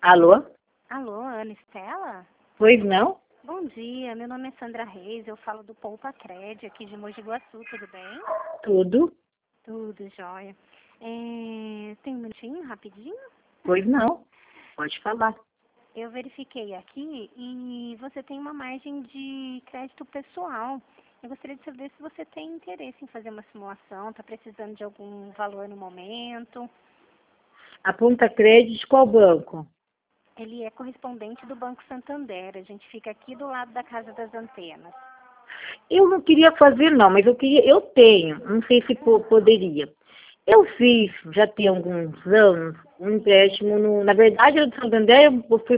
Alô? Alô, Ana Estela? Pois não? Bom dia, meu nome é Sandra Reis, eu falo do Poupa Cred, aqui de Mogi Guaçu, tudo bem? Tudo? Tudo jóia. Tem um minutinho, rapidinho? Pois não. Pode falar. Eu verifiquei aqui e você tem uma margem de crédito pessoal. Eu gostaria de saber se você tem interesse em fazer uma simulação, está precisando de algum valor no momento. A Punta Cred de qual banco? Ele é correspondente do Banco Santander, a gente fica aqui do lado da Casa das Antenas. Eu não queria fazer não, mas eu tenho, não sei se poderia. Eu fiz, já tem alguns anos, um empréstimo, na verdade era do Santander, eu fui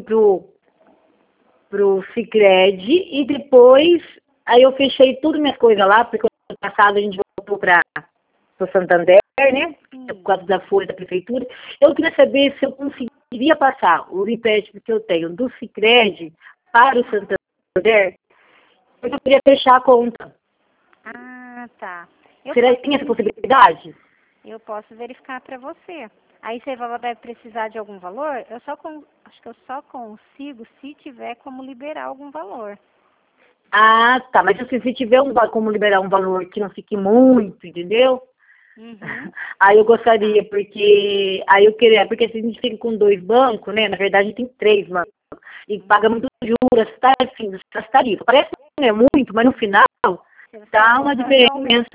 pro Sicredi e depois, aí eu fechei tudo minhas coisas lá, porque ano passado a gente voltou pro Santander, né? Por causa da folha da prefeitura. Eu queria saber se eu conseguiria passar o empréstimo que eu tenho do Sicredi para o Santander, porque eu queria fechar a conta. Ah, tá. Será que tem essa possibilidade? Eu posso verificar para você. Aí você vai precisar de algum valor? Acho que eu só consigo se tiver como liberar algum valor. Ah, tá. Mas se tiver como liberar um valor que não fique muito, entendeu? Uhum. Aí eu gostaria, porque porque se a gente fica com dois bancos, né? Na verdade a gente tem três bancos. E paga muito juros, tá, assim, as tarifas. Parece que não é muito, mas no final dá uma diferença.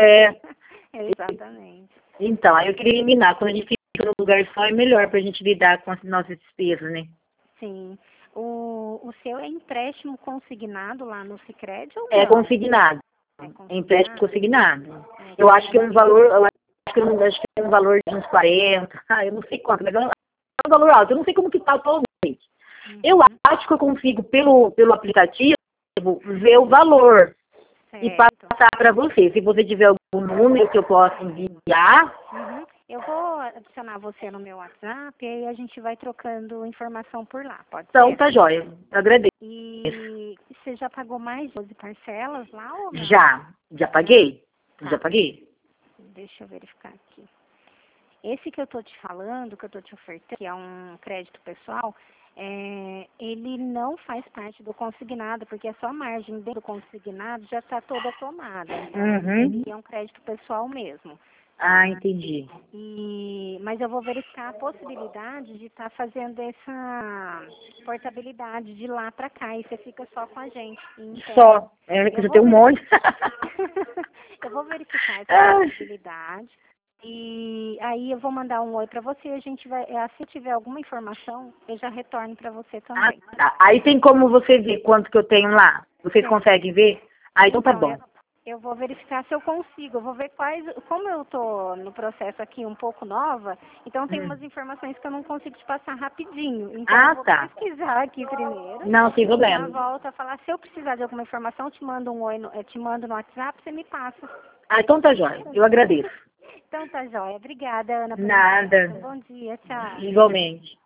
Exatamente. Então, aí eu queria eliminar. Quando a gente fica num lugar só, é melhor para a gente lidar com as nossas despesas, né? Sim. O seu é empréstimo consignado lá no Sicredi ou não? É consignado. É empréstimo consignado. Eu acho que é um valor, acho que é um valor de uns 40, eu não sei quanto, mas é um valor alto. Eu não sei como que está atualmente. Eu acho que eu consigo, pelo aplicativo, ver o valor e passar para você. Se você tiver algum número que eu possa enviar. Eu vou adicionar você no meu WhatsApp e aí a gente vai trocando informação por lá, pode ser? Então, tá jóia. Agradeço. E você já pagou mais de 12 parcelas lá ou não? Já paguei. Já paguei. Deixa eu verificar aqui. Esse que eu tô te falando, que eu tô te ofertando, que é um crédito pessoal, ele não faz parte do consignado, porque a sua margem do consignado já está toda tomada. Então, ele é um crédito pessoal mesmo. Ah, entendi. Mas eu vou verificar a possibilidade de estar fazendo essa portabilidade de lá para cá, e você fica só com a gente. Então, só. Eu já tenho um monte. Eu vou verificar essa possibilidade. E aí eu vou mandar um oi para você e a gente vai, se tiver alguma informação, eu já retorno para você também. Tá. Aí tem como você ver quanto que eu tenho lá? Vocês conseguem ver? Ah, então tá bom. Eu vou verificar se eu consigo, eu vou ver como eu tô no processo aqui um pouco nova, então tem umas informações que eu não consigo te passar rapidinho. Então eu vou pesquisar aqui primeiro. Não, sem problema. Já volto a falar, se eu precisar de alguma informação, eu te mando um oi, te mando no WhatsApp, você me passa. Ah, então tá jóia. Eu agradeço. Então tá jóia. Obrigada, Ana. Nada. Bom dia, tchau. Igualmente.